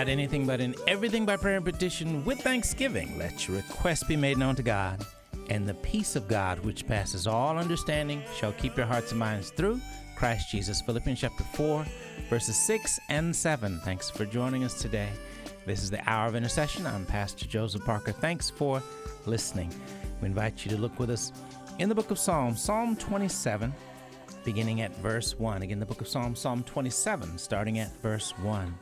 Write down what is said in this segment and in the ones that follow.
about anything, but in everything by prayer and petition with thanksgiving, let your requests be made known to God. And the peace of God, which passes all understanding, shall keep your hearts and minds through Christ Jesus. Philippians chapter 4, verses 6 and 7. Thanks for joining us today. This is the Hour of Intercession. I'm Pastor Joseph Parker. Thanks for listening. We invite you to look with us in the book of Psalms, Psalm 27, beginning at verse 1. Again, the book of Psalms, Psalm 27, starting at verse 1.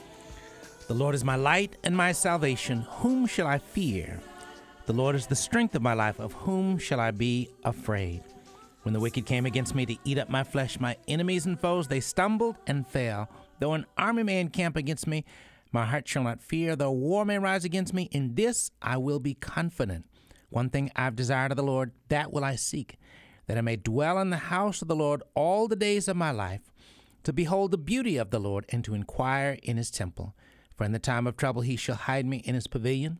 The Lord is my light and my salvation. Whom shall I fear? The Lord is the strength of my life. Of whom shall I be afraid? When the wicked came against me to eat up my flesh, my enemies and foes, they stumbled and fell. Though an army may encamp against me, my heart shall not fear. Though war may rise against me, in this I will be confident. One thing I've desired of the Lord, that will I seek, that I may dwell in the house of the Lord all the days of my life, to behold the beauty of the Lord and to inquire in his temple. For in the time of trouble he shall hide me in his pavilion.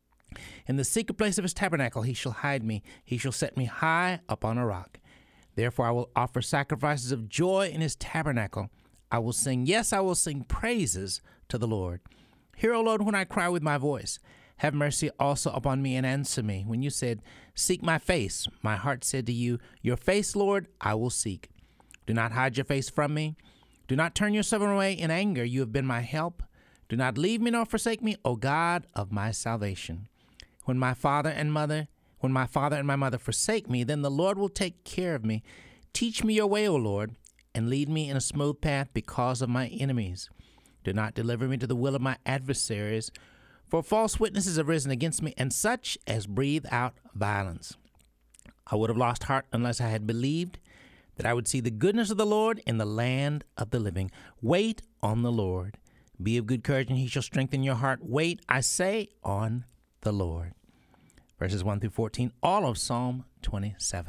In the secret place of his tabernacle he shall hide me. He shall set me high upon a rock. Therefore I will offer sacrifices of joy in his tabernacle. I will sing, yes, I will sing praises to the Lord. Hear, O Lord, when I cry with my voice. Have mercy also upon me and answer me. When you said, seek my face, my heart said to you, your face, Lord, I will seek. Do not hide your face from me. Do not turn yourself away in anger. You have been my help. Do not leave me nor forsake me, O God of my salvation. When my father and my mother forsake me, then the Lord will take care of me. Teach me your way, O Lord, and lead me in a smooth path because of my enemies. Do not deliver me to the will of my adversaries, for false witnesses have risen against me, and such as breathe out violence. I would have lost heart unless I had believed that I would see the goodness of the Lord in the land of the living. Wait on the Lord. Be of good courage, and he shall strengthen your heart. Wait, I say, on the Lord. Verses 1 through 14, all of Psalm 27.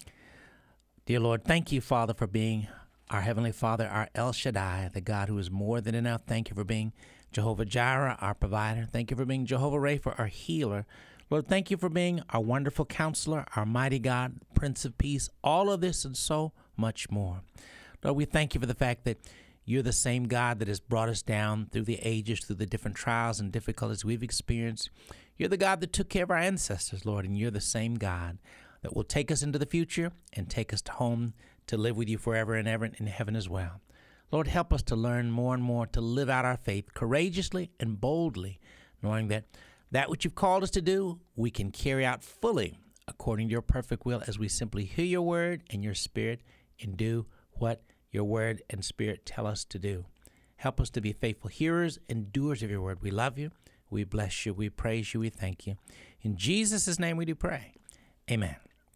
Dear Lord, thank you, Father, for being our Heavenly Father, our El Shaddai, the God who is more than enough. Thank you for being Jehovah Jireh, our provider. Thank you for being Jehovah Rapha, our healer. Lord, thank you for being our wonderful counselor, our mighty God, Prince of Peace, all of this and so much more. Lord, we thank you for the fact that you're the same God that has brought us down through the ages, through the different trials and difficulties we've experienced. You're the God that took care of our ancestors, Lord, and you're the same God that will take us into the future and take us home to live with you forever and ever in heaven as well. Lord, help us to learn more and more to live out our faith courageously and boldly, knowing that which you've called us to do, we can carry out fully according to your perfect will as we simply hear your word and your spirit and do what your word and spirit tell us to do. Help us to be faithful hearers and doers of your word. We love you. We bless you. We praise you. We thank you. In Jesus' name we do pray. Amen.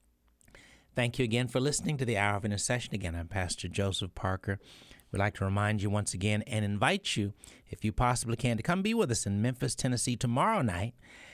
Thank you again for listening to the Hour of Intercession. Again, I'm Pastor Joseph Parker. We'd like to remind you once again and invite you, if you possibly can, to come be with us in Memphis, Tennessee tomorrow night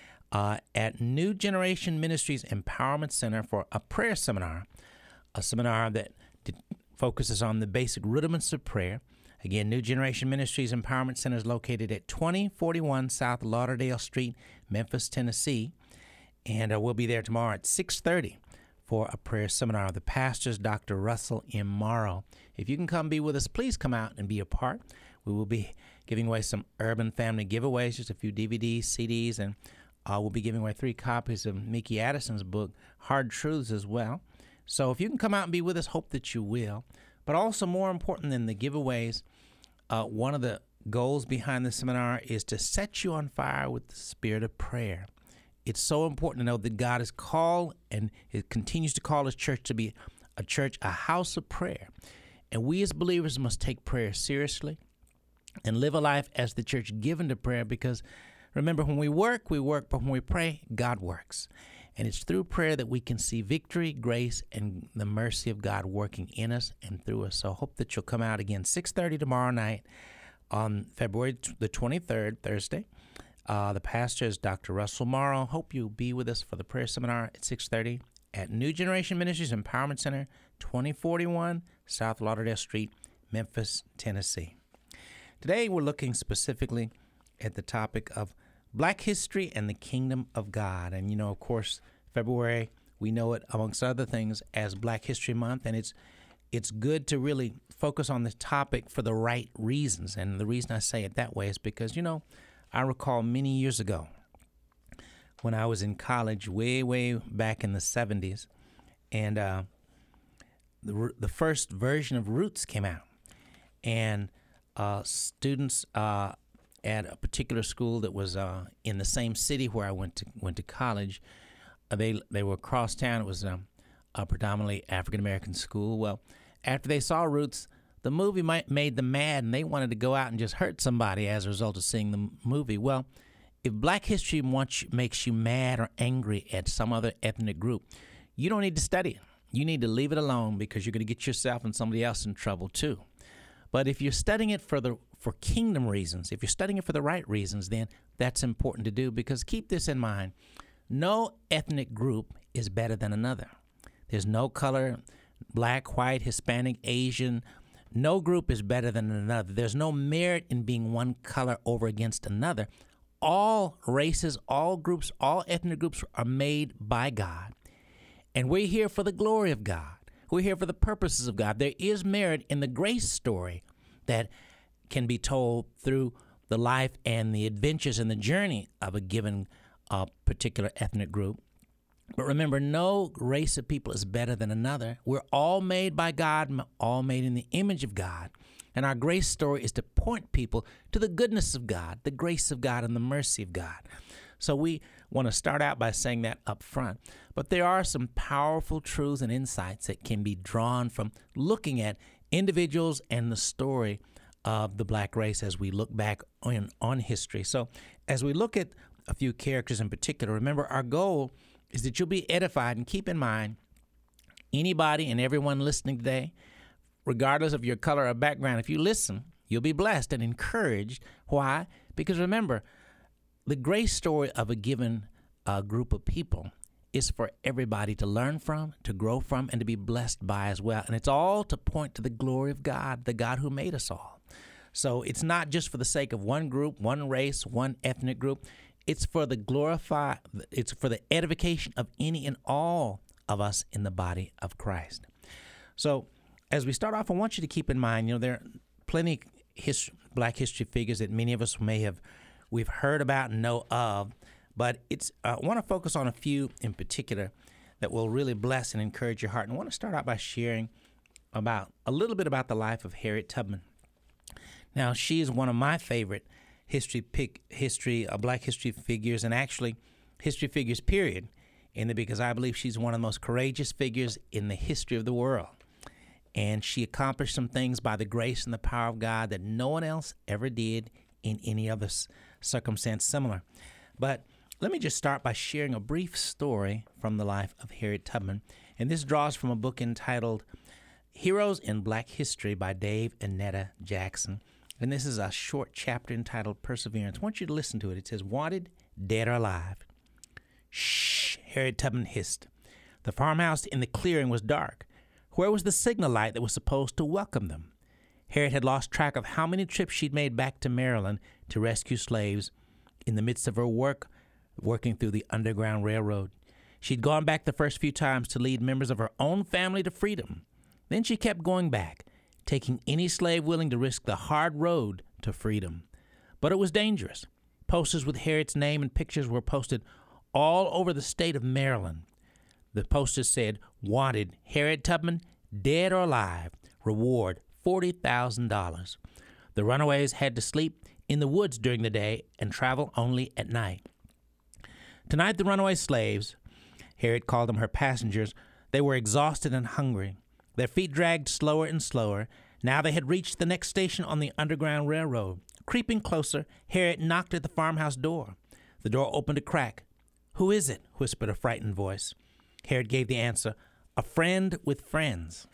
at New Generation Ministries Empowerment Center for a prayer seminar, a seminar that focuses on the basic rudiments of prayer. Again, New Generation Ministries Empowerment Center is located at 2041 South Lauderdale Street, Memphis, Tennessee, and we'll be there tomorrow at 6:30 for a prayer seminar. The pastor is Dr. Russell M. Morrow. If you can come be with us, please come out and be a part. We will be giving away some Urban Family giveaways, just a few DVDs, CDs, and we'll be giving away 3 copies of Mickey Addison's book, Hard Truths, as well. So if you can come out and be with us, hope that you will. But also more important than the giveaways, one of the goals behind the seminar is to set you on fire with the spirit of prayer. It's so important to know that God has called and it continues to call his church to be a church, a house of prayer. And we as believers must take prayer seriously and live a life as the church given to prayer, because remember, when we work, but when we pray, God works. And it's through prayer that we can see victory, grace, and the mercy of God working in us and through us. So I hope that you'll come out again 6:30 tomorrow night on February the 23rd, Thursday. The pastor is Dr. Russell Morrow. Hope you'll be with us for the prayer seminar at 6:30 at New Generation Ministries Empowerment Center, 2041 South Lauderdale Street, Memphis, Tennessee. Today we're looking specifically at the topic of Black history and the kingdom of God. And, of course, February, we know it, amongst other things, as Black History Month. And it's good to really focus on the topic for the right reasons. And the reason I say it that way is because, I recall many years ago when I was in college, way back in the 70s, and the first version of Roots came out. And students at a particular school that was in the same city where I went to college, they were across town. It was a predominantly African-American school. Well, after they saw Roots, the movie made them mad, and they wanted to go out and just hurt somebody as a result of seeing the movie. Well, if Black history makes you mad or angry at some other ethnic group, you don't need to study it. You need to leave it alone, because you're going to get yourself and somebody else in trouble too. But if you're studying it for kingdom reasons, if you're studying it for the right reasons, then that's important to do, because keep this in mind. No ethnic group is better than another. There's no color, black, white, Hispanic, Asian. No group is better than another. There's no merit in being one color over against another. All races, all groups, all ethnic groups are made by God. And we're here for the glory of God. We're here for the purposes of God. There is merit in the grace story that can be told through the life and the adventures and the journey of a given particular ethnic group. But remember, no race of people is better than another. We're all made by God, all made in the image of God. And our grace story is to point people to the goodness of God, the grace of God, and the mercy of God. So we want to start out by saying that up front. But there are some powerful truths and insights that can be drawn from looking at individuals and the story of the black race as we look back on history. So as we look at a few characters in particular, remember, our goal is that you'll be edified. And keep in mind, anybody and everyone listening today, regardless of your color or background, if you listen, you'll be blessed and encouraged. Why? Because remember, the grace story of a given group of people is for everybody to learn from, to grow from, and to be blessed by as well. And it's all to point to the glory of God, the God who made us all. So it's not just for the sake of one group, one race, one ethnic group. It's for the it's for the edification of any and all of us in the body of Christ. So as we start off, I want you to keep in mind, there are plenty black history figures that many of us we've heard about and know of, but I want to focus on a few in particular that will really bless and encourage your heart. And I want to start out by sharing a little bit about the life of Harriet Tubman. Now, she is one of my favorite black history figures, and actually history figures, period, because I believe she's one of the most courageous figures in the history of the world. And she accomplished some things by the grace and the power of God that no one else ever did in any other circumstance similar. But let me just start by sharing a brief story from the life of Harriet Tubman. And this draws from a book entitled Heroes in Black History by Dave and Netta Jackson. And this is a short chapter entitled Perseverance. I want you to listen to it. It says, "Wanted, dead or alive." "Shh," Harriet Tubman hissed. The farmhouse in the clearing was dark. Where was the signal light that was supposed to welcome them? Harriet had lost track of how many trips she'd made back to Maryland to rescue slaves in the midst of her working through the Underground Railroad. She'd gone back the first few times to lead members of her own family to freedom. Then she kept going back, taking any slave willing to risk the hard road to freedom. But it was dangerous. Posters with Harriet's name and pictures were posted all over the state of Maryland. The posters said, "Wanted, Harriet Tubman, dead or alive. Reward, $40,000. The runaways had to sleep in the woods during the day and travel only at night. Tonight, the runaway slaves, Harriet called them her passengers, they were exhausted and hungry. Their feet dragged slower and slower. Now they had reached the next station on the Underground Railroad. Creeping closer, Harriet knocked at the farmhouse door. The door opened a crack. "Who is it?" whispered a frightened voice. Harriet gave the answer, "A friend with friends."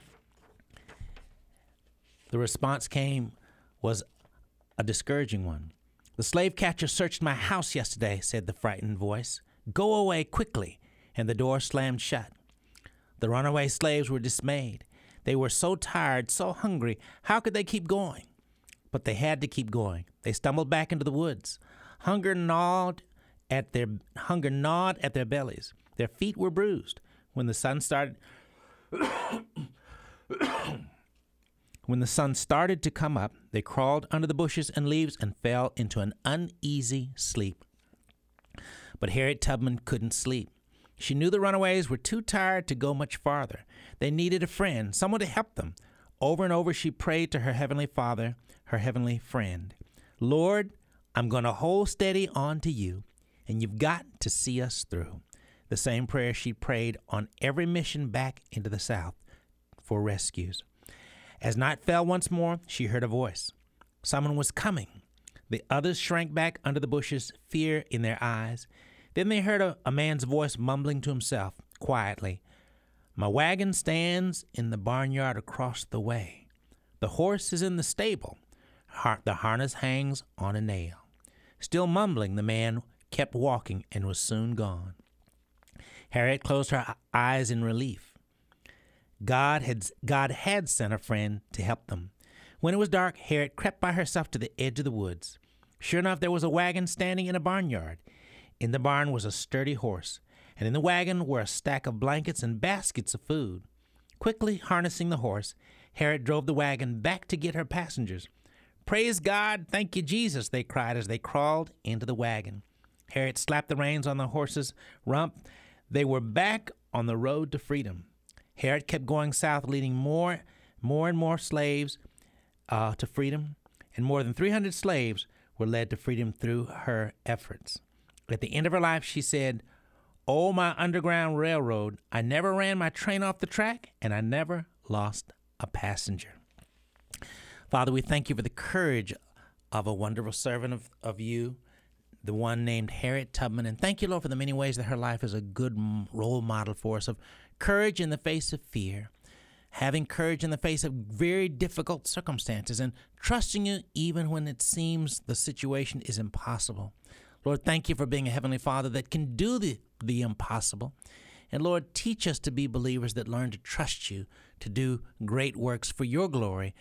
The response was a discouraging one. "The slave catcher searched my house yesterday," said the frightened voice. "Go away quickly," and the door slammed shut. The runaway slaves were dismayed. They were so tired, so hungry. How could they keep going? But they had to keep going. They stumbled back into the woods. Hunger gnawed at their bellies. Their feet were bruised. When the sun started When the sun started to come up, they crawled under the bushes and leaves and fell into an uneasy sleep. But Harriet Tubman couldn't sleep. She knew the runaways were too tired to go much farther. They needed a friend, someone to help them. Over and over she prayed to her Heavenly Father, her heavenly friend. Lord, I'm going to hold steady on to you, and you've got to see us through. The same prayer she prayed on every mission back into the South for rescues. As night fell once more, she heard a voice. Someone was coming. The others shrank back under the bushes, fear in their eyes. Then they heard a man's voice mumbling to himself quietly, My wagon stands in the barnyard across the way. The horse is in the stable. The harness hangs on a nail. Still mumbling, the man kept walking and was soon gone. Harriet closed her eyes in relief. God had sent a friend to help them. When it was dark, Harriet crept by herself to the edge of the woods. Sure enough, there was a wagon standing in a barnyard. In the barn was a sturdy horse, and in the wagon were a stack of blankets and baskets of food. Quickly harnessing the horse, Harriet drove the wagon back to get her passengers. Praise God, thank you, Jesus, they cried as they crawled into the wagon. Harriet slapped the reins on the horse's rump. They were back on the road to freedom. Harriet kept going south, leading more and more slaves to freedom, and more than 300 slaves were led to freedom through her efforts. At the end of her life, she said, Oh, my Underground Railroad, I never ran my train off the track, and I never lost a passenger. Father, we thank you for the courage of a wonderful servant of you, the one named Harriet Tubman. And thank you, Lord, for the many ways that her life is a good role model for us of courage in the face of fear, having courage in the face of very difficult circumstances, and trusting you even when it seems the situation is impossible. Lord, thank you for being a Heavenly Father that can do the impossible. And Lord, teach us to be believers that learn to trust you, to do great works for your glory.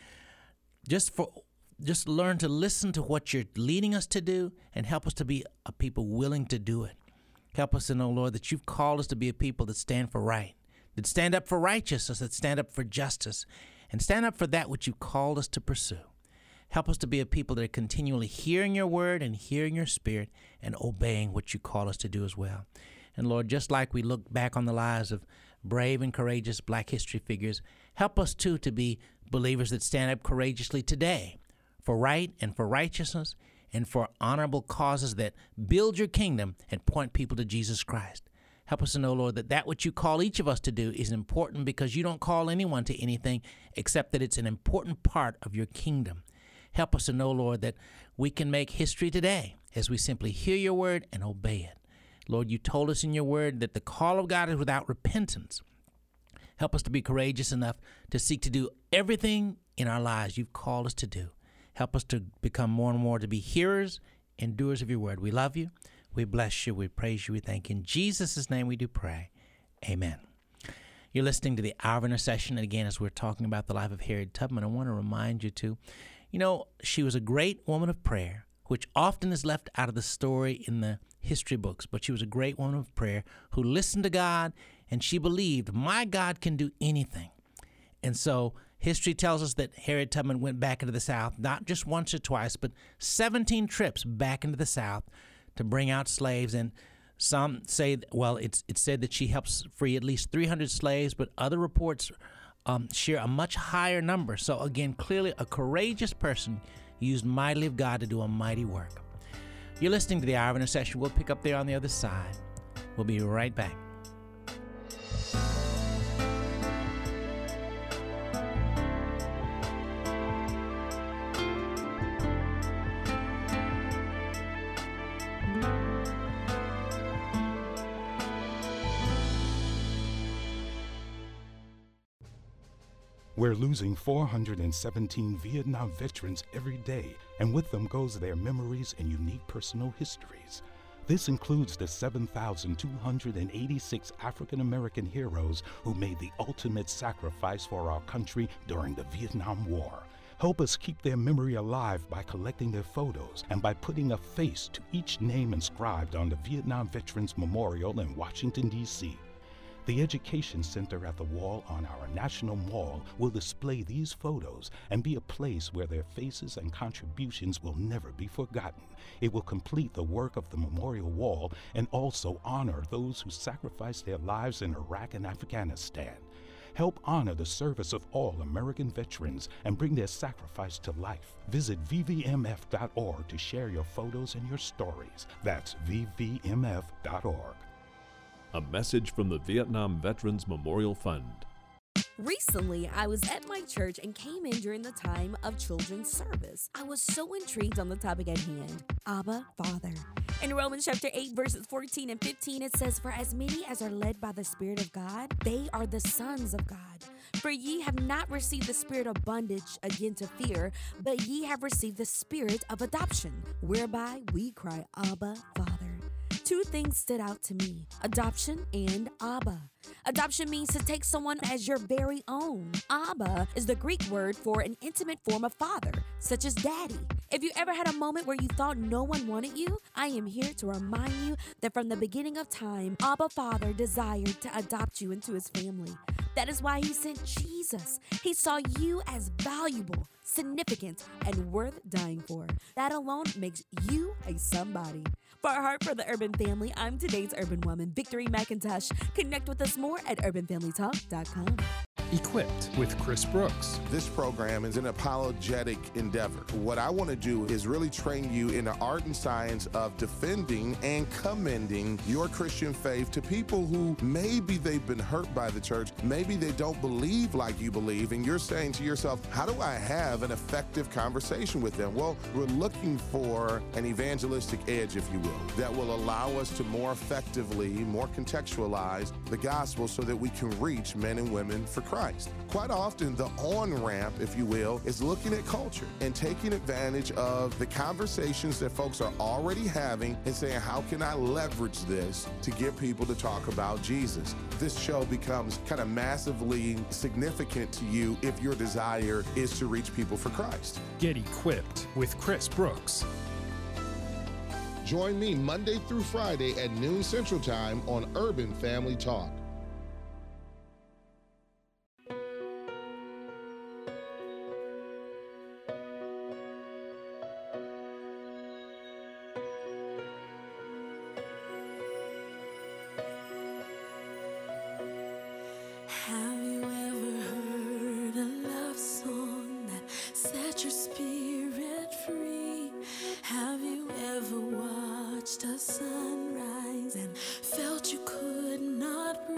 Just learn to listen to what you're leading us to do and help us to be a people willing to do it. Help us to know, Lord, that you've called us to be a people that stand for right, that stand up for righteousness, that stand up for justice, and stand up for that which you've called us to pursue. Help us to be a people that are continually hearing your word and hearing your spirit and obeying what you call us to do as well. And Lord, just like we look back on the lives of brave and courageous Black history figures, help us too to be believers that stand up courageously today for right and for righteousness and for honorable causes that build your kingdom and point people to Jesus Christ. Help us to know, Lord, that which you call each of us to do is important because you don't call anyone to anything except that it's an important part of your kingdom. Help us to know, Lord, that we can make history today as we simply hear your word and obey it. Lord, you told us in your word that the call of God is without repentance. Help us to be courageous enough to seek to do everything in our lives you've called us to do. Help us to become more and more to be hearers and doers of your word. We love you. We bless you. We praise you. We thank you. In Jesus' name we do pray. Amen. You're listening to the Hour of Intercession. And again, as we're talking about the life of Harriet Tubman, I want to remind you too, she was a great woman of prayer, which often is left out of the story in the history books. But she was a great woman of prayer who listened to God, and she believed, my God can do anything. And so history tells us that Harriet Tubman went back into the South, not just once or twice, but 17 trips back into the South to bring out slaves. And some say, it's said that she helps free at least 300 slaves, but other reports share a much higher number. So again, clearly a courageous person used mightily of God to do a mighty work. You're listening to the Hour of Intercession. We'll pick up there on the other side. We'll be right back. We're losing 417 Vietnam veterans every day, and with them goes their memories and unique personal histories. This includes the 7,286 African American heroes who made the ultimate sacrifice for our country during the Vietnam War. Help us keep their memory alive by collecting their photos and by putting a face to each name inscribed on the Vietnam Veterans Memorial in Washington, D.C. The Education Center at the wall on our National Mall will display these photos and be a place where their faces and contributions will never be forgotten. It will complete the work of the memorial wall and also honor those who sacrificed their lives in Iraq and Afghanistan. Help honor the service of all American veterans and bring their sacrifice to life. Visit vvmf.org to share your photos and your stories. That's vvmf.org. A message from the Vietnam Veterans Memorial Fund. Recently, I was at my church and came in during the time of children's service. I was so intrigued on the topic at hand, Abba, Father. In Romans chapter 8, verses 14 and 15, it says, "For as many as are led by the Spirit of God, they are the sons of God. For ye have not received the spirit of bondage again to fear, but ye have received the spirit of adoption, whereby we cry, Abba, Father." Two things stood out to me, adoption and Abba. Adoption means to take someone as your very own. Abba is the Greek word for an intimate form of father, such as daddy. If you ever had a moment where you thought no one wanted you, I am here to remind you that from the beginning of time, Abba Father desired to adopt you into his family. That is why he sent Jesus. He saw you as valuable, significant, and worth dying for. That alone makes you a somebody. For our Heart for the Urban Family, I'm today's urban woman, Victory McIntosh. Connect with us more at urbanfamilytalk.com. Equipped with Chris Brooks. This program is an apologetic endeavor. What I want to do is really train you in the art and science of defending and commending your Christian faith to people who maybe they've been hurt by the church, maybe they don't believe like you believe, and you're saying to yourself, how do I have an effective conversation with them? Well, we're looking for an evangelistic edge, if you will, that will allow us to more effectively, more contextualize the gospel so that we can reach men and women for Christ. Quite often, the on-ramp, if you will, is looking at culture and taking advantage of the conversations that folks are already having and saying, how can I leverage this to get people to talk about Jesus? This show becomes kind of massively significant to you if your desire is to reach people for Christ. Get equipped with Chris Brooks. Join me Monday through Friday at noon Central Time on Urban Family Talk. Have you ever heard a love song that set your spirit free? Have you ever watched a sunrise and felt you could not breathe?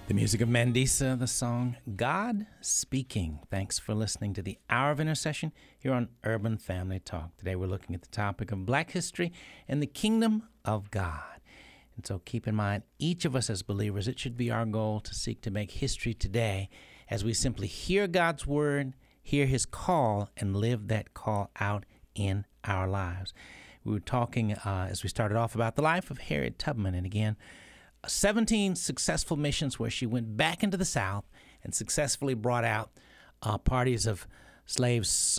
The music of Mandisa, the song God Speaking. Thanks for listening to the Hour of Intercession here on Urban Family Talk. Today we're looking at the topic of Black history and the kingdom of God. And so keep in mind, each of us as believers, it should be our goal to seek to make history today as we simply hear God's word, hear his call, and live that call out in our lives. We were talking, as we started off, about the life of Harriet Tubman, and again, 17 successful missions where she went back into the South and successfully brought out parties of slaves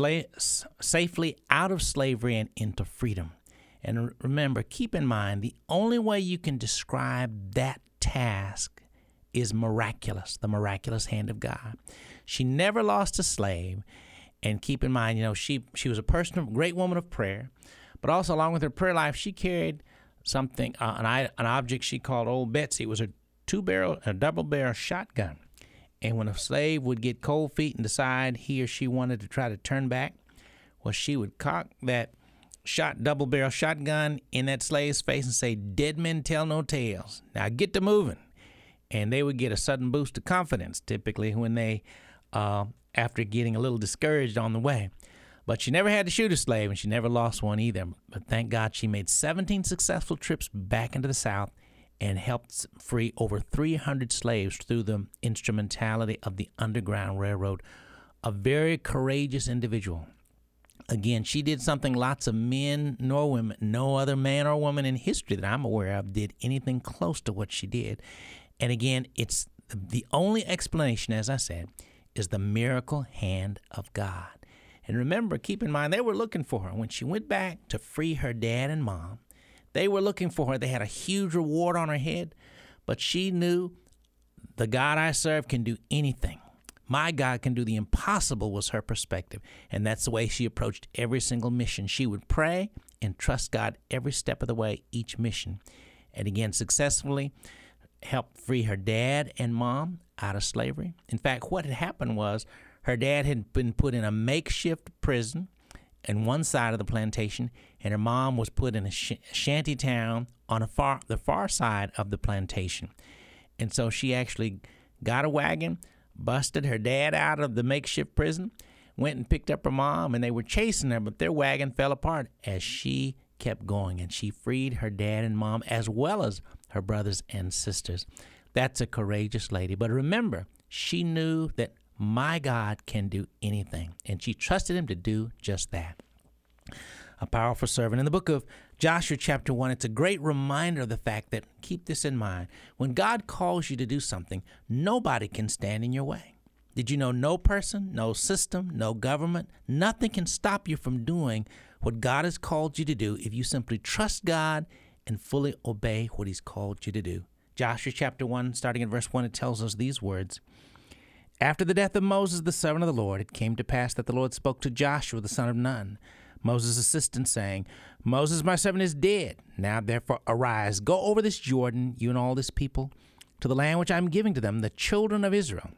safely out of slavery and into freedom. And remember, keep in mind, the only way you can describe that task is miraculous, the miraculous hand of God. She never lost a slave. And keep in mind, she was a person, a great woman of prayer, but also along with her prayer life, she carried something, an object she called Old Betsy. It was a double-barrel shotgun. And when a slave would get cold feet and decide he or she wanted to try to turn back, well, she would cock that double-barrel shotgun in that slave's face and say, "Dead men tell no tales. Now get to moving." And they would get a sudden boost of confidence, typically when they, after getting a little discouraged on the way. But she never had to shoot a slave, and she never lost one either. But thank God she made 17 successful trips back into the South and helped free over 300 slaves through the instrumentality of the Underground Railroad. A very courageous individual. Again, she did something lots of men nor women, no other man or woman in history that I'm aware of did anything close to what she did. And again, it's the only explanation, as I said, is the miracle hand of God. And remember, keep in mind, they were looking for her. When she went back to free her dad and mom, they were looking for her. They had a huge reward on her head, but she knew the God I serve can do anything. My God can do the impossible was her perspective. And that's the way she approached every single mission. She would pray and trust God every step of the way, each mission. And again, successfully helped free her dad and mom out of slavery. In fact, what had happened was her dad had been put in a makeshift prison in one side of the plantation, and her mom was put in a shanty town on the far side of the plantation. And so she actually got a wagon, busted her dad out of the makeshift prison, went and picked up her mom, and they were chasing her, but their wagon fell apart as she kept going, and she freed her dad and mom as well as her brothers and sisters. That's a courageous lady. But remember, she knew that my God can do anything, and she trusted him to do just that. A powerful servant. In the book of Joshua chapter 1, it's a great reminder of the fact that, keep this in mind, when God calls you to do something, nobody can stand in your way. Did you know no person, no system, no government, nothing can stop you from doing what God has called you to do if you simply trust God and fully obey what he's called you to do. Joshua chapter 1, starting in verse 1, it tells us these words. After the death of Moses, the servant of the Lord, it came to pass that the Lord spoke to Joshua, the son of Nun, Moses' assistant, saying, Moses, my servant, is dead. Now, therefore, arise, go over this Jordan, you and all this people, to the land which I am giving to them, the children of Israel.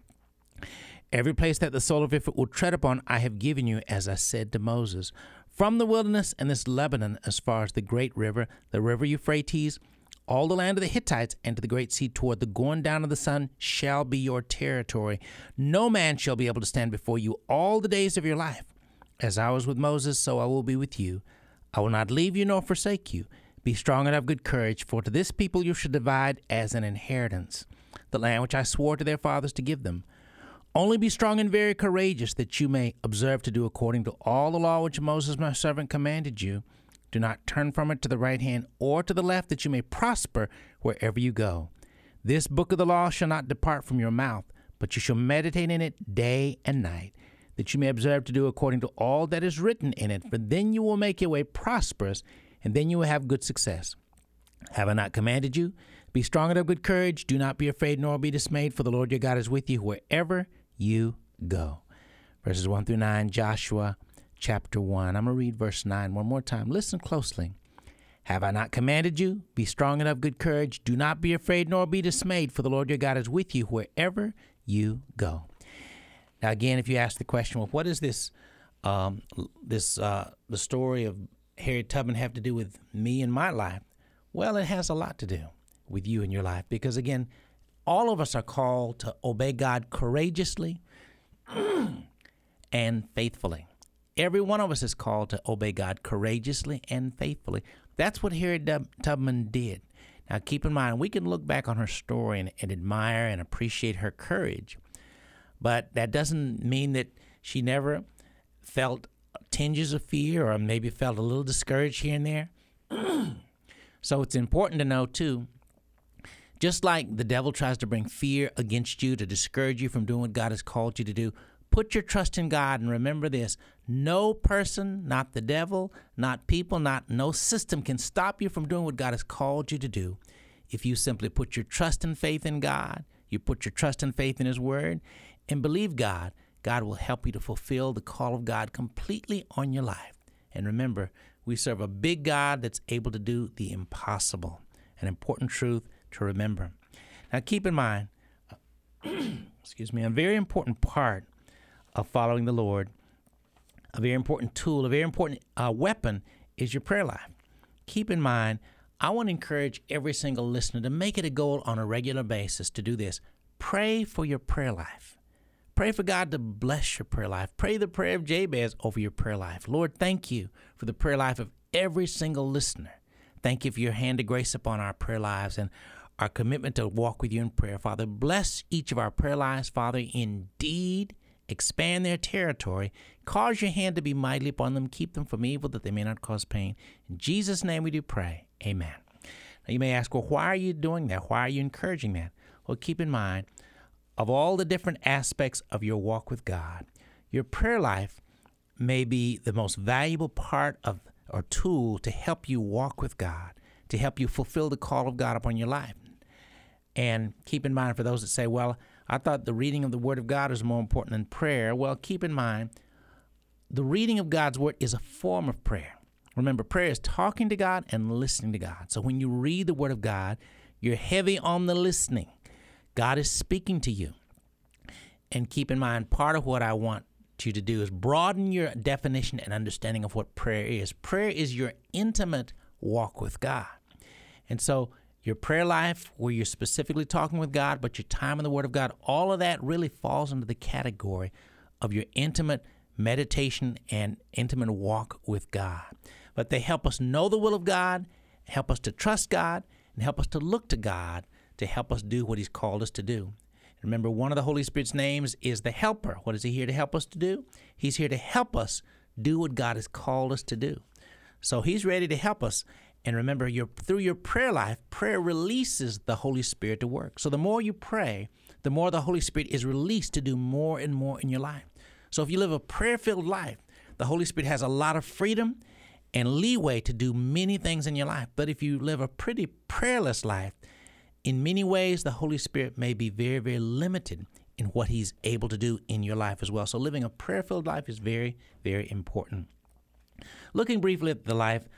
Every place that the sole of your foot will tread upon, I have given you, as I said to Moses. From the wilderness and this Lebanon, as far as the great river, the river Euphrates, all the land of the Hittites, and to the great sea toward the going down of the sun shall be your territory. No man shall be able to stand before you all the days of your life. As I was with Moses, so I will be with you. I will not leave you nor forsake you. Be strong and of good courage, for to this people you shall divide as an inheritance the land which I swore to their fathers to give them. Only be strong and very courageous, that you may observe to do according to all the law which Moses my servant commanded you. Do not turn from it to the right hand or to the left, that you may prosper wherever you go. This book of the law shall not depart from your mouth, but you shall meditate in it day and night, that you may observe to do according to all that is written in it. For then you will make your way prosperous, and then you will have good success. Have I not commanded you? Be strong and of good courage. Do not be afraid nor be dismayed, for the Lord your God is with you wherever you go. Verses 1 through 9, Joshua chapter 1. I'm going to read verse 9 one more time. Listen closely. Have I not commanded you? Be strong and of good courage. Do not be afraid nor be dismayed, for the Lord your God is with you wherever you go. Now, again, if you ask the question, well, what does the story of Harriet Tubman have to do with me and my life? Well, it has a lot to do with you and your life, because, again, all of us are called to obey God courageously and faithfully. Every one of us is called to obey God courageously and faithfully. That's what Harriet Tubman did. Now, keep in mind, we can look back on her story and admire and appreciate her courage, but that doesn't mean that she never felt tinges of fear or maybe felt a little discouraged here and there. So it's important to know, too, just like the devil tries to bring fear against you to discourage you from doing what God has called you to do, put your trust in God and remember this. No person, not the devil, not people, no system can stop you from doing what God has called you to do. If you simply put your trust and faith in God, you put your trust and faith in His Word, and believe God, God will help you to fulfill the call of God completely on your life. And remember, we serve a big God that's able to do the impossible. An important truth to remember. Now keep in mind, a very important part of following the Lord, a very important tool, a very important weapon is your prayer life. Keep in mind, I want to encourage every single listener to make it a goal on a regular basis to do this. Pray for your prayer life. Pray for God to bless your prayer life. Pray the prayer of Jabez over your prayer life. Lord, thank you for the prayer life of every single listener. Thank you for your hand of grace upon our prayer lives and our commitment to walk with you in prayer. Father, bless each of our prayer lives. Father, indeed, expand their territory. Cause your hand to be mighty upon them. Keep them from evil that they may not cause pain. In Jesus' name we do pray. Amen. Now you may ask, well, why are you doing that? Why are you encouraging that? Well, keep in mind, of all the different aspects of your walk with God, your prayer life may be the most valuable part of or tool to help you walk with God, to help you fulfill the call of God upon your life. And keep in mind, for those that say, well, I thought the reading of the Word of God is more important than prayer. Well, keep in mind, the reading of God's Word is a form of prayer. Remember, prayer is talking to God and listening to God. So when you read the Word of God, you're heavy on the listening. God is speaking to you. And keep in mind, part of what I want you to do is broaden your definition and understanding of what prayer is. Prayer is your intimate walk with God. And so your prayer life, where you're specifically talking with God, but your time in the Word of God, all of that really falls into the category of your intimate meditation and intimate walk with God. But they help us know the will of God, help us to trust God, and help us to look to God to help us do what He's called us to do. Remember, one of the Holy Spirit's names is the Helper. What is He here to help us to do? He's here to help us do what God has called us to do. So He's ready to help us. And remember, through your prayer life, prayer releases the Holy Spirit to work. So the more you pray, the more the Holy Spirit is released to do more and more in your life. So if you live a prayer-filled life, the Holy Spirit has a lot of freedom and leeway to do many things in your life. But if you live a pretty prayerless life, in many ways, the Holy Spirit may be very, very limited in what He's able to do in your life as well. So living a prayer-filled life is very, very important. Looking briefly at the life,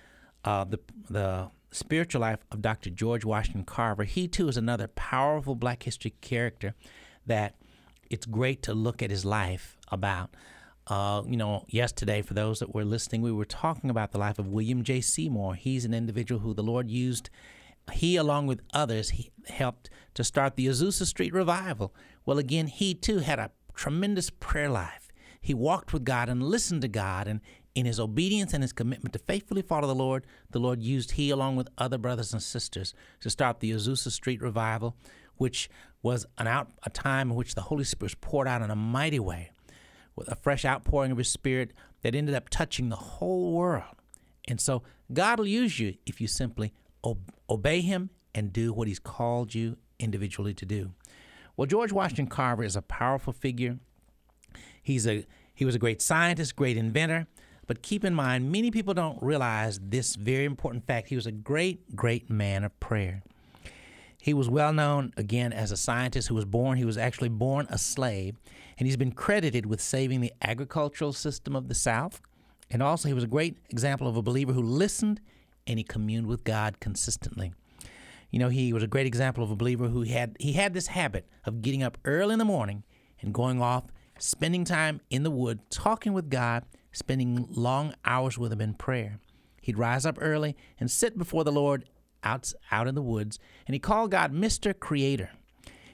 the spiritual life of Dr. George Washington Carver, he too is another powerful Black history character that it's great to look at his life about. Yesterday, for those that were listening, we were talking about the life of William J. Seymour. He's an individual who the Lord used. He, along with others, he helped to start the Azusa Street Revival. Well, again, he too had a tremendous prayer life. He walked with God and listened to God, and in his obedience and his commitment to faithfully follow the Lord used he, along with other brothers and sisters, to start the Azusa Street Revival, which was a time in which the Holy Spirit was poured out in a mighty way, with a fresh outpouring of His Spirit that ended up touching the whole world. And so God will use you if you simply obey Him and do what He's called you individually to do. Well, George Washington Carver is a powerful figure. He was a great scientist, great inventor, but keep in mind, many people don't realize this very important fact. He was a great, great man of prayer. He was well known, again, as a scientist who he was actually born a slave, and he's been credited with saving the agricultural system of the South. And also, he was a great example of a believer who listened and he communed with God consistently. He was a great example of a believer who had this habit of getting up early in the morning and going off, spending time in the wood, talking with God, spending long hours with Him in prayer. He'd rise up early and sit before the Lord out in the woods, and he called God Mr. Creator.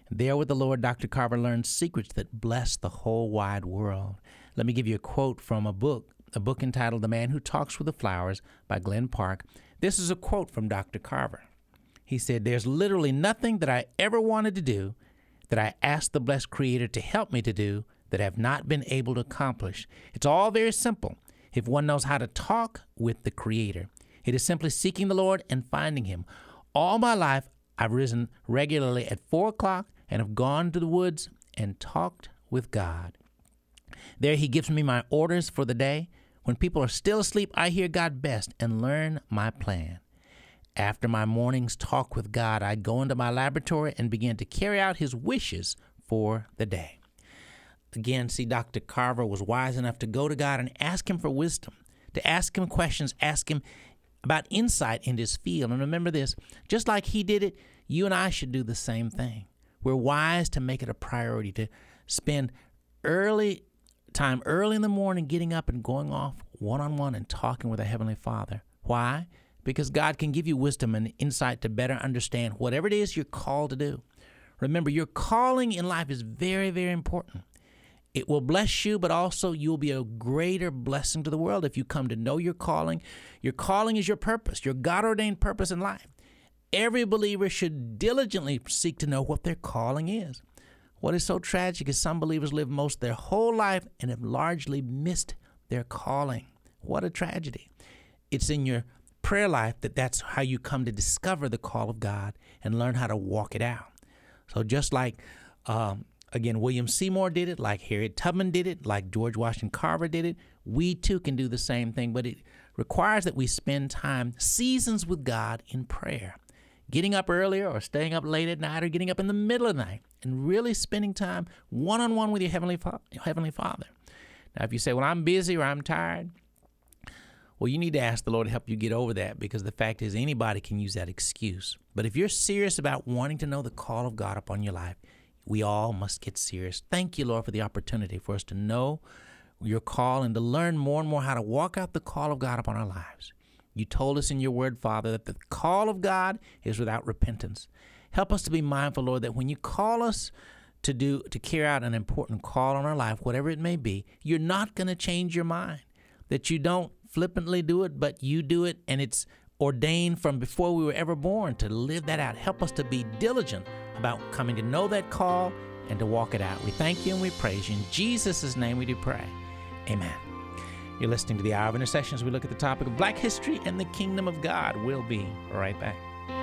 There with the Lord, Dr. Carver learned secrets that bless the whole wide world. Let me give you a quote from a book entitled The Man Who Talks with the Flowers by Glenn Park. This is a quote from Dr. Carver. He said, "There's literally nothing that I ever wanted to do that I asked the blessed Creator to help me to do that I have not been able to accomplish. It's all very simple if one knows how to talk with the Creator. It is simply seeking the Lord and finding Him. All my life, I've risen regularly at 4 o'clock and have gone to the woods and talked with God. There He gives me my orders for the day. When people are still asleep, I hear God best and learn my plan. After my morning's talk with God, I go into my laboratory and begin to carry out His wishes for the day." Again, see, Dr. Carver was wise enough to go to God and ask Him for wisdom, to ask Him questions, ask Him about insight in His field. And remember this, just like He did it, you and I should do the same thing. We're wise to make it a priority to spend early in the morning getting up and going off one-on-one and talking with a Heavenly Father. Why? Because God can give you wisdom and insight to better understand whatever it is you're called to do. Remember, your calling in life is very, very important. It will bless you, but also you'll be a greater blessing to the world if you come to know your calling. Your calling is your purpose, your God-ordained purpose in life. Every believer should diligently seek to know what their calling is. What is so tragic is some believers live most of their whole life and have largely missed their calling. What a tragedy. It's in your prayer life that's how you come to discover the call of God and learn how to walk it out. So just like, again, William Seymour did it, like Harriet Tubman did it, like George Washington Carver did it, we too can do the same thing, but it requires that we spend time, seasons with God in prayer. Getting up earlier or staying up late at night or getting up in the middle of the night and really spending time one-on-one with your Heavenly Father. Now, if you say, well, I'm busy or I'm tired, well, you need to ask the Lord to help you get over that, because the fact is anybody can use that excuse. But if you're serious about wanting to know the call of God upon your life, we all must get serious. Thank you, Lord, for the opportunity for us to know your call and to learn more and more how to walk out the call of God upon our lives. You told us in your word, Father, that the call of God is without repentance. Help us to be mindful, Lord, that when you call us to carry out an important call on our life, whatever it may be, you're not going to change your mind, that you don't flippantly do it, but you do it, and it's ordained from before we were ever born to live that out. Help us to be diligent about coming to know that call and to walk it out. We thank you and we praise you. In Jesus' name we do pray. Amen. You're listening to the Hour of Intercession as we look at the topic of Black history and the kingdom of God. We'll be right back.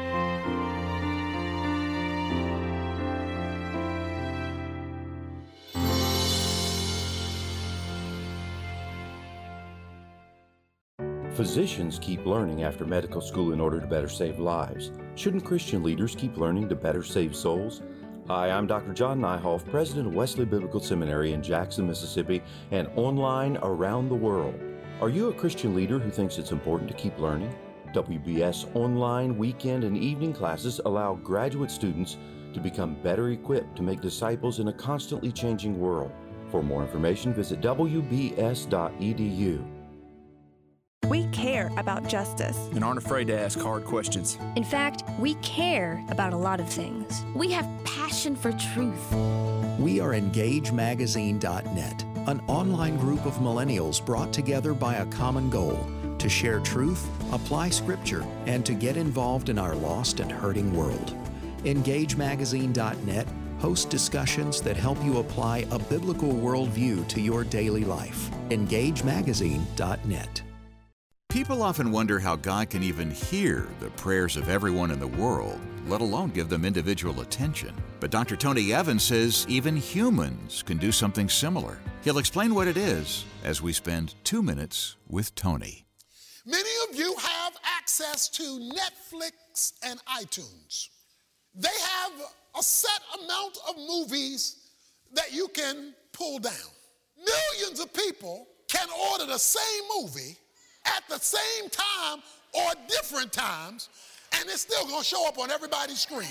Physicians keep learning after medical school in order to better save lives. Shouldn't Christian leaders keep learning to better save souls? Hi, I'm Dr. John Nyhoff, president of Wesley Biblical Seminary in Jackson, Mississippi, and online around the world. Are you a Christian leader who thinks it's important to keep learning? WBS online weekend and evening classes allow graduate students to become better equipped to make disciples in a constantly changing world. For more information, visit wbs.edu. We care about justice and aren't afraid to ask hard questions. In fact, we care about a lot of things. We have passion for truth. We are EngageMagazine.net, an online group of millennials brought together by a common goal to share truth, apply scripture, and to get involved in our lost and hurting world. EngageMagazine.net hosts discussions that help you apply a biblical worldview to your daily life. EngageMagazine.net. People often wonder how God can even hear the prayers of everyone in the world, let alone give them individual attention. But Dr. Tony Evans says even humans can do something similar. He'll explain what it is as we spend 2 minutes with Tony. Many of you have access to Netflix and iTunes. They have a set amount of movies that you can pull down. Millions of people can order the same movie at the same time or different times, and it's still going to show up on everybody's screen.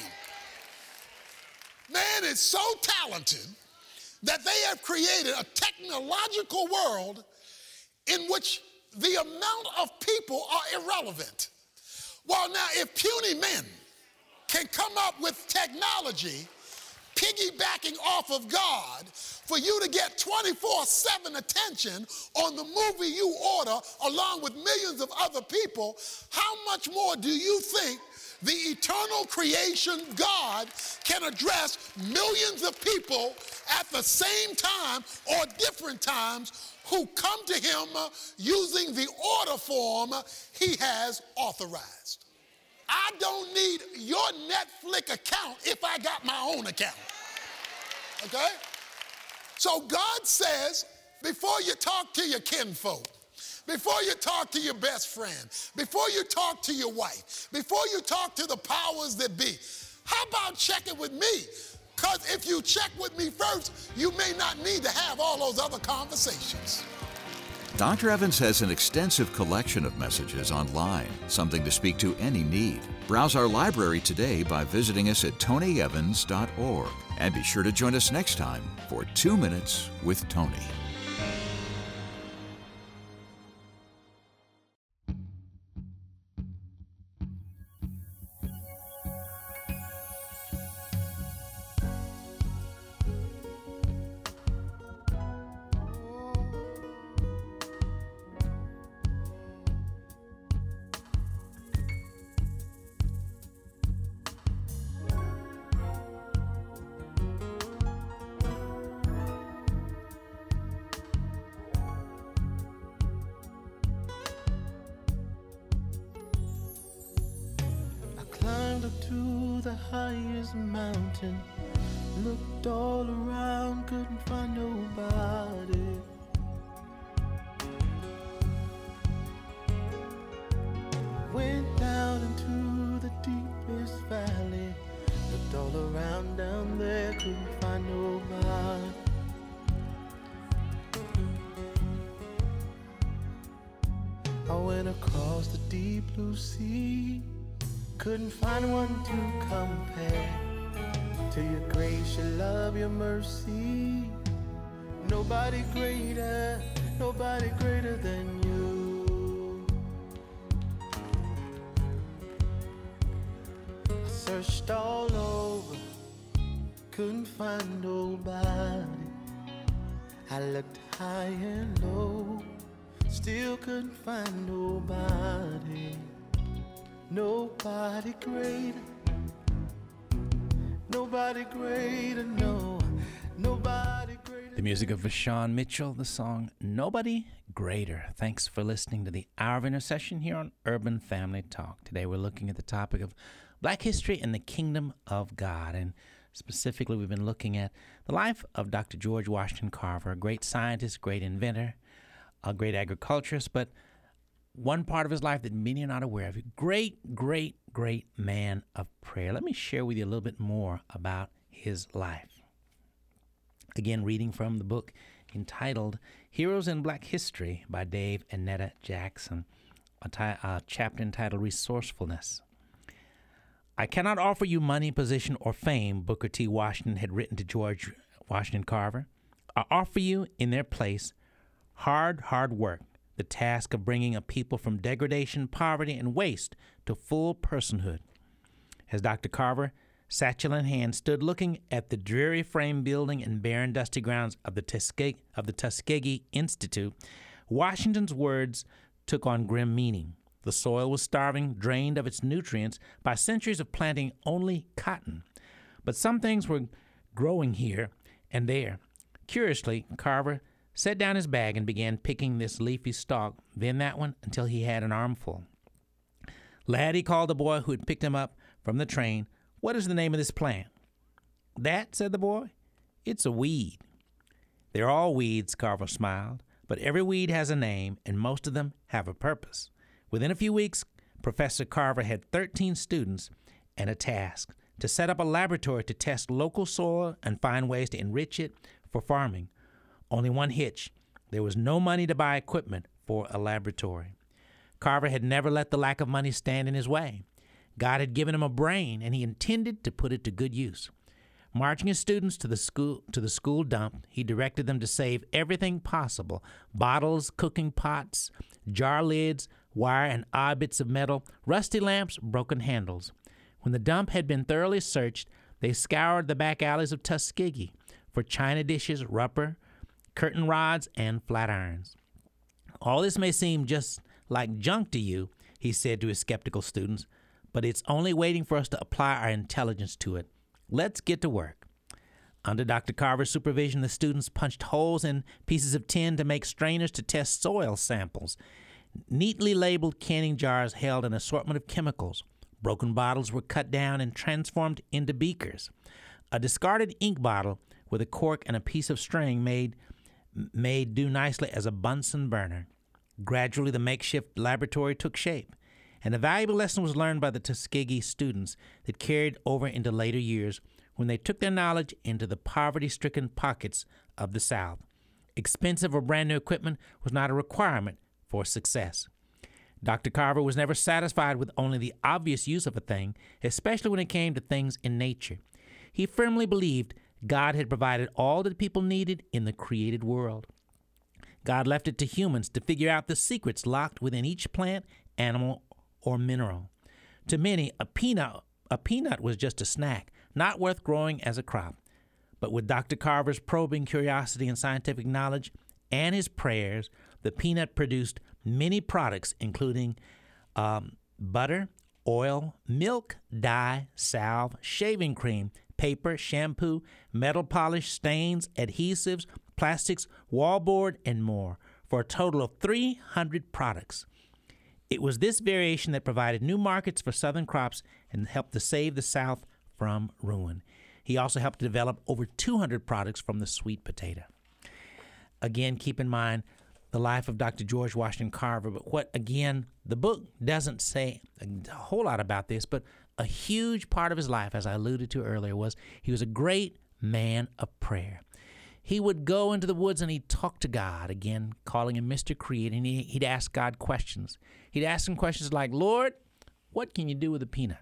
Man is so talented that they have created a technological world in which the amount of people are irrelevant. Well, now, if puny men can come up with technology, piggybacking off of God for you to get 24/7 attention on the movie you order along with millions of other people, how much more do you think the eternal creation God can address millions of people at the same time or different times who come to him using the order form he has authorized? I don't need your Netflix account if I got my own account. Okay? So God says, before you talk to your kinfolk, before you talk to your best friend, before you talk to your wife, before you talk to the powers that be, how about checking with me? Because if you check with me first, you may not need to have all those other conversations. Dr. Evans has an extensive collection of messages online, something to speak to any need. Browse our library today by visiting us at tonyevans.org. And be sure to join us next time for 2 Minutes with Tony. Climbed up to the highest mountain, looked all around, couldn't find nobody. Went down into the deepest valley, looked all around down there, couldn't find nobody. I went across the deep blue sea, couldn't find one to compare to your grace, your love, your mercy. Nobody greater than you. I searched all over, couldn't find nobody. I looked high and low, still couldn't find nobody. Nobody greater, no, nobody greater. The music of Vashawn Mitchell, the song Nobody Greater. Thanks for listening to the Hour of Intercession here on Urban Family Talk. Today we're looking at the topic of Black history and the kingdom of God. And specifically, we've been looking at the life of Dr. George Washington Carver, a great scientist, great inventor, a great agriculturist, but one part of his life that many are not aware of. Great man of prayer. Let me share with you a little bit more about his life. Again, reading from the book entitled Heroes in Black History by Dave and Netta Jackson, a chapter entitled Resourcefulness. I cannot offer you money, position, or fame, Booker T. Washington had written to George Washington Carver. I offer you in their place hard work, the task of bringing a people from degradation, poverty, and waste to full personhood. As Dr. Carver, satchel in hand, stood looking at the dreary frame building and barren, dusty grounds of the Tuskegee Institute, Washington's words took on grim meaning. The soil was starving, drained of its nutrients by centuries of planting only cotton. But some things were growing here and there. Curiously, Carver set down his bag and began picking this leafy stalk, then that one, until he had an armful. Lad, he called the boy who had picked him up from the train, what is the name of this plant? That, said the boy, it's a weed. They're all weeds, Carver smiled, but every weed has a name, and most of them have a purpose. Within a few weeks, Professor Carver had 13 students and a task to set up a laboratory to test local soil and find ways to enrich it for farming. Only one hitch. There was no money to buy equipment for a laboratory. Carver had never let the lack of money stand in his way. God had given him a brain, and he intended to put it to good use. Marching his students to the school dump, he directed them to save everything possible: bottles, cooking pots, jar lids, wire and odd bits of metal, rusty lamps, broken handles. When the dump had been thoroughly searched, They scoured the back alleys of Tuskegee for china dishes, rubber, curtain rods, and flat irons. All this may seem just like junk to you, he said to his skeptical students, but it's only waiting for us to apply our intelligence to it. Let's get to work. Under Dr. Carver's supervision, the students punched holes in pieces of tin to make strainers to test soil samples. Neatly labeled canning jars held an assortment of chemicals. Broken bottles were cut down and transformed into beakers. A discarded ink bottle with a cork and a piece of string made do nicely as a Bunsen burner. Gradually, the makeshift laboratory took shape, and a valuable lesson was learned by the Tuskegee students that carried over into later years when they took their knowledge into the poverty-stricken pockets of the South. Expensive or brand-new equipment was not a requirement for success. Dr. Carver was never satisfied with only the obvious use of a thing, especially when it came to things in nature. He firmly believed God had provided all that people needed in the created world. God left it to humans to figure out the secrets locked within each plant, animal, or mineral. To many, a peanut was just a snack, not worth growing as a crop. But with Dr. Carver's probing curiosity and scientific knowledge and his prayers, the peanut produced many products, including butter, oil, milk, dye, salve, shaving cream, paper, shampoo, metal polish, stains, adhesives, plastics, wallboard, and more, for a total of 300 products. It was this variation that provided new markets for Southern crops and helped to save the South from ruin. He also helped to develop over 200 products from the sweet potato. Again, keep in mind the life of Dr. George Washington Carver, but the book doesn't say a whole lot about this, but a huge part of his life, as I alluded to earlier, was he was a great man of prayer. He would go into the woods and he'd talk to God, again, calling him Mr. Creator, and he'd ask God questions. He'd ask him questions like, Lord, what can you do with a peanut?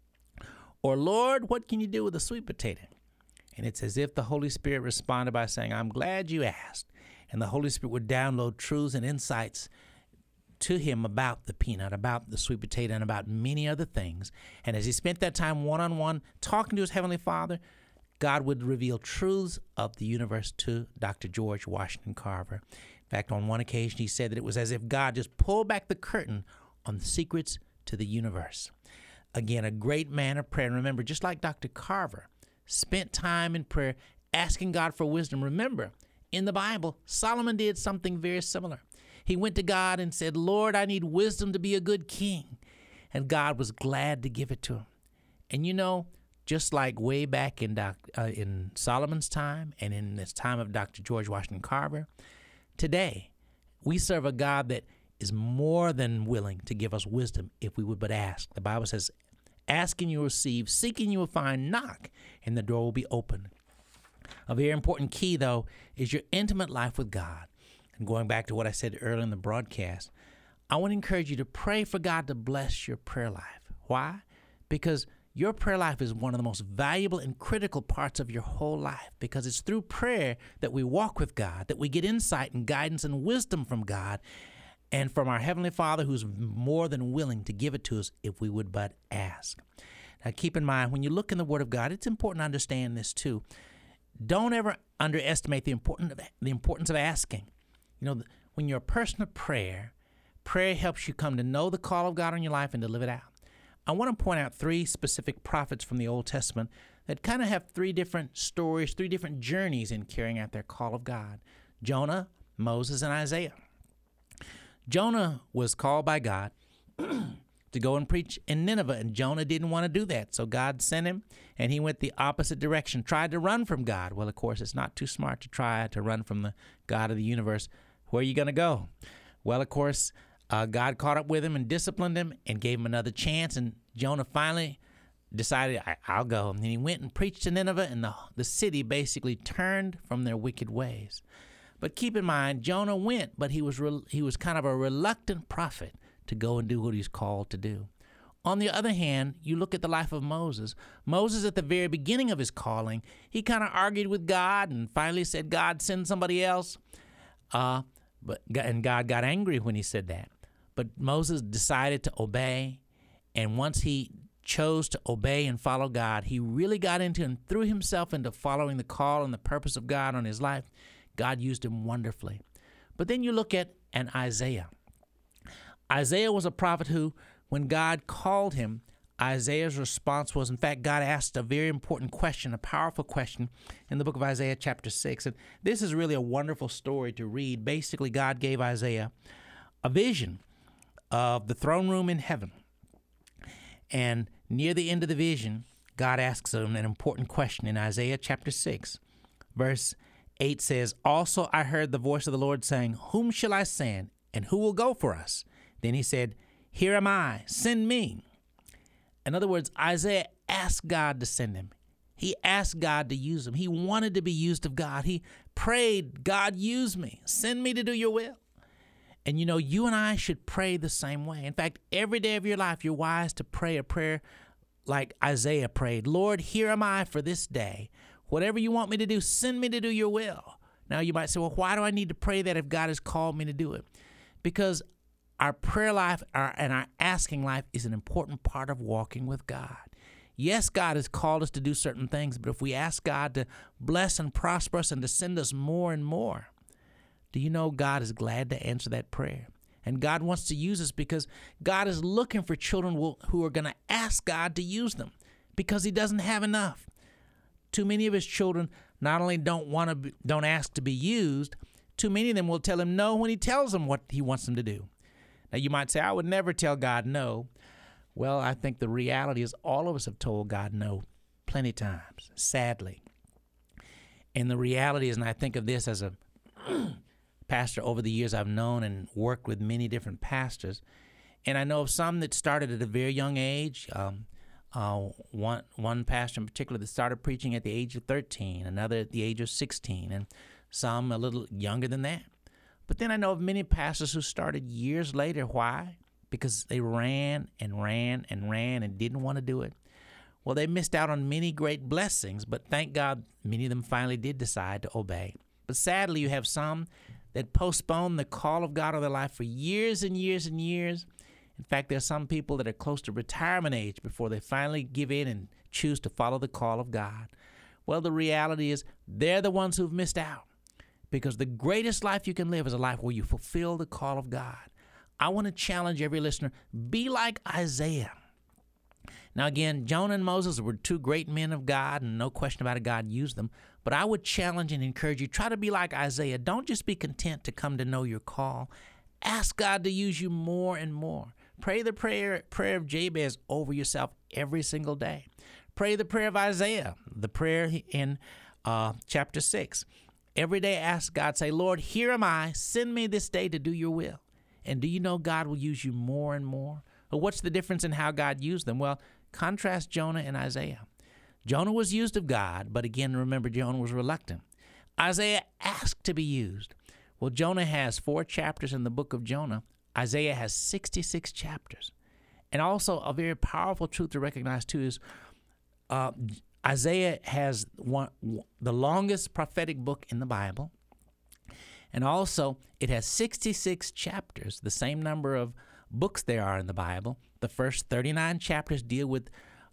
Or, Lord, what can you do with a sweet potato? And it's as if the Holy Spirit responded by saying, I'm glad you asked. And the Holy Spirit would download truths and insights to him about the peanut, about the sweet potato, and about many other things. And as he spent that time one-on-one talking to his Heavenly Father, God would reveal truths of the universe to Dr. George Washington Carver. In fact, on one occasion, he said that it was as if God just pulled back the curtain on the secrets to the universe. Again, a great man of prayer. And remember, just like Dr. Carver spent time in prayer asking God for wisdom. Remember, in the Bible, Solomon did something very similar. He went to God and said, Lord, I need wisdom to be a good king. And God was glad to give it to him. And you know, just like way back in Solomon's time and in this time of Dr. George Washington Carver, today we serve a God that is more than willing to give us wisdom if we would but ask. The Bible says, ask and you will receive, seeking you will find, knock, and the door will be open. A very important key, though, is your intimate life with God. And going back to what I said earlier in the broadcast, I want to encourage you to pray for God to bless your prayer life. Why? Because your prayer life is one of the most valuable and critical parts of your whole life, because it's through prayer that we walk with God, that we get insight and guidance and wisdom from God and from our Heavenly Father, who's more than willing to give it to us if we would but ask. Now, keep in mind, when you look in the Word of God, it's important to understand this too. Don't ever underestimate the importance of asking. You know, when you're a person of prayer, prayer helps you come to know the call of God on your life and to live it out. I want to point out 3 specific prophets from the Old Testament that kind of have 3 different stories, 3 different journeys in carrying out their call of God: Jonah, Moses, and Isaiah. Jonah was called by God to go and preach in Nineveh, and Jonah didn't want to do that. So God sent him, and he went the opposite direction, tried to run from God. Well, of course, it's not too smart to try to run from the God of the universe. Where are you going to go? Well, of course, God caught up with him and disciplined him and gave him another chance, and Jonah finally decided, I'll go. And he went and preached to Nineveh, and the city basically turned from their wicked ways. But keep in mind, Jonah went, but he was kind of a reluctant prophet to go and do what he's called to do. On the other hand, you look at the life of Moses. Moses, at the very beginning of his calling, he kind of argued with God and finally said, God, send somebody else. And God got angry when he said that. But Moses decided to obey, and once he chose to obey and follow God, he really got into and threw himself into following the call and the purpose of God on his life, God used him wonderfully. But then you look at an Isaiah. Isaiah was a prophet who, when God called him, Isaiah's response was, in fact, God asked a very important question, a powerful question in the book of Isaiah chapter 6. And this is really a wonderful story to read. Basically, God gave Isaiah a vision of the throne room in heaven. And near the end of the vision, God asks him an important question in Isaiah chapter 6. Verse 8 says, "Also I heard the voice of the Lord saying, Whom shall I send, and who will go for us? Then he said, Here am I, send me." In other words, Isaiah asked God to send him. He asked God to use him. He wanted to be used of God. He prayed, God, use me. Send me to do your will. And you know, you and I should pray the same way. In fact, every day of your life, you're wise to pray a prayer like Isaiah prayed. Lord, here am I for this day. Whatever you want me to do, send me to do your will. Now you might say, well, why do I need to pray that if God has called me to do it? Because our prayer life and our asking life is an important part of walking with God. Yes, God has called us to do certain things, but if we ask God to bless and prosper us and to send us more and more, do you know God is glad to answer that prayer? And God wants to use us because God is looking for children who are going to ask God to use them because he doesn't have enough. Too many of his children not only don't ask to be used, too many of them will tell him no when he tells them what he wants them to do. Now, you might say, I would never tell God no. Well, I think the reality is all of us have told God no plenty of times, sadly. And the reality is, and I think of this as a pastor over the years I've known and worked with many different pastors, and I know of some that started at a very young age. One pastor in particular that started preaching at the age of 13, another at the age of 16, and some a little younger than that. But then I know of many pastors who started years later. Why? Because they ran and didn't want to do it. Well, they missed out on many great blessings, but thank God many of them finally did decide to obey. But sadly, you have some that postpone the call of God on their life for years and years and years. In fact, there are some people that are close to retirement age before they finally give in and choose to follow the call of God. Well, the reality is they're the ones who've missed out, because the greatest life you can live is a life where you fulfill the call of God. I want to challenge every listener, be like Isaiah. Now again, Jonah and Moses were two great men of God, and no question about it, God used them. But I would challenge and encourage you, try to be like Isaiah. Don't just be content to come to know your call. Ask God to use you more and more. Pray the prayer of Jabez over yourself every single day. Pray the prayer of Isaiah, the prayer in chapter 6. Every day ask God, say, Lord, here am I. Send me this day to do your will. And do you know God will use you more and more? Well, what's the difference in how God used them? Well, contrast Jonah and Isaiah. Jonah was used of God, but again, remember, Jonah was reluctant. Isaiah asked to be used. Well, Jonah has 4 chapters in the book of Jonah. Isaiah has 66 chapters. And also a very powerful truth to recognize, too, is Isaiah has the longest prophetic book in the Bible. And also, it has 66 chapters, the same number of books there are in the Bible. The first 39 chapters deal with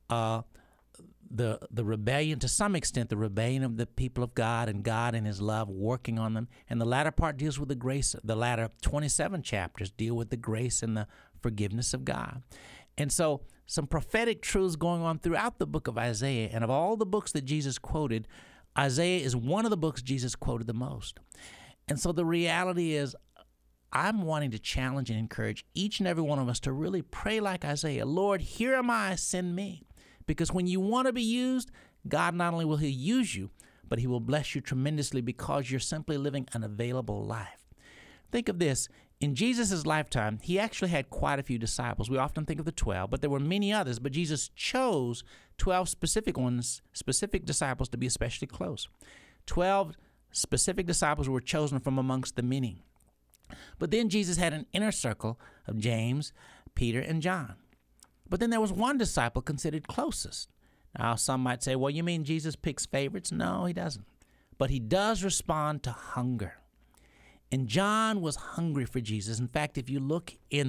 the rebellion, to some extent, the rebellion of the people of God and his love working on them. And the latter part deals with the grace. The latter 27 chapters deal with the grace and the forgiveness of God. And so some prophetic truths going on throughout the book of Isaiah. And of all the books that Jesus quoted, Isaiah is one of the books Jesus quoted the most. And so the reality is, I'm wanting to challenge and encourage each and every one of us to really pray like Isaiah. Lord, here am I, send me. Because when you want to be used, God not only will he use you, but he will bless you tremendously because you're simply living an available life. Think of this. In Jesus' lifetime, he actually had quite a few disciples. We often think of the 12, but there were many others. But Jesus chose 12 specific disciples to be especially close. 12 specific disciples were chosen from amongst the many. But then Jesus had an inner circle of James, Peter, and John. But then there was one disciple considered closest. Now, some might say, well, you mean Jesus picks favorites? No, he doesn't. But he does respond to hunger. And John was hungry for Jesus. In fact, if you look in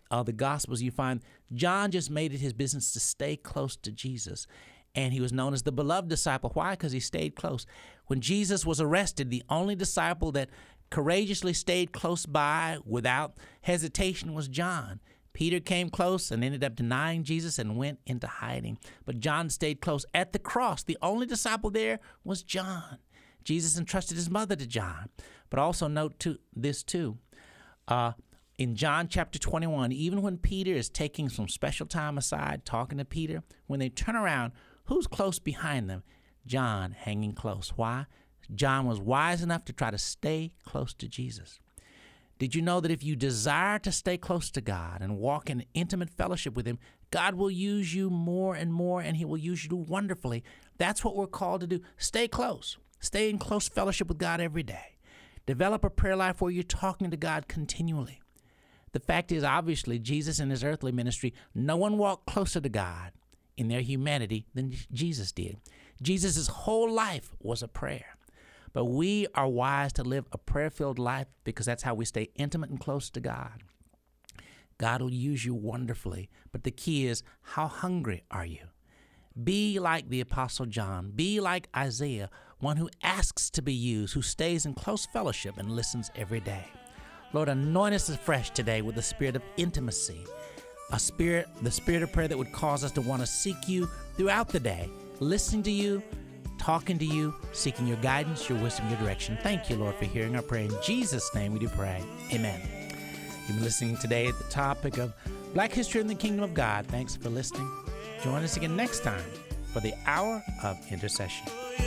the Gospels, you find John just made it his business to stay close to Jesus. And he was known as the beloved disciple. Why? Because he stayed close. When Jesus was arrested, the only disciple that courageously stayed close by without hesitation was John. Peter came close and ended up denying Jesus and went into hiding. But John stayed close. At the cross, the only disciple there was John. Jesus entrusted his mother to John. But also note this too. In John chapter 21, even when Peter is taking some special time aside, talking to Peter, when they turn around, who's close behind them? John, hanging close. Why? John was wise enough to try to stay close to Jesus. Did you know that if you desire to stay close to God and walk in intimate fellowship with him, God will use you more and more, and he will use you wonderfully? That's what we're called to do. Stay close. Stay in close fellowship with God every day. Develop a prayer life where you're talking to God continually. The fact is, obviously, Jesus in his earthly ministry, no one walked closer to God in their humanity than Jesus did. Jesus' whole life was a prayer. But we are wise to live a prayer-filled life because that's how we stay intimate and close to God. God will use you wonderfully, but the key is, how hungry are you? Be like the Apostle John. Be like Isaiah, one who asks to be used, who stays in close fellowship and listens every day. Lord, anoint us afresh today with the spirit of intimacy, the spirit of prayer that would cause us to want to seek you throughout the day, listening to you, talking to you, seeking your guidance, your wisdom, your direction. Thank you, Lord, for hearing our prayer. In Jesus' name we do pray. Amen. You've been listening today at the topic of Black History in the Kingdom of God. Thanks for listening. Join us again next time for the Hour of Intercession.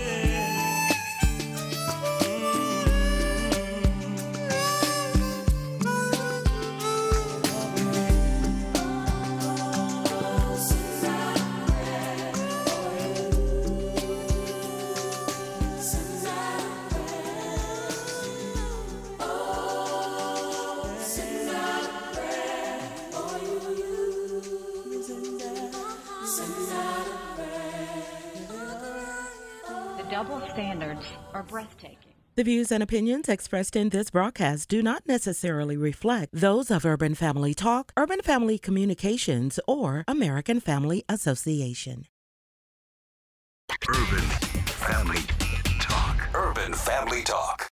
Double standards are breathtaking. The views and opinions expressed in this broadcast do not necessarily reflect those of Urban Family Talk, Urban Family Communications, or American Family Association. Urban Family Talk. Urban Family Talk.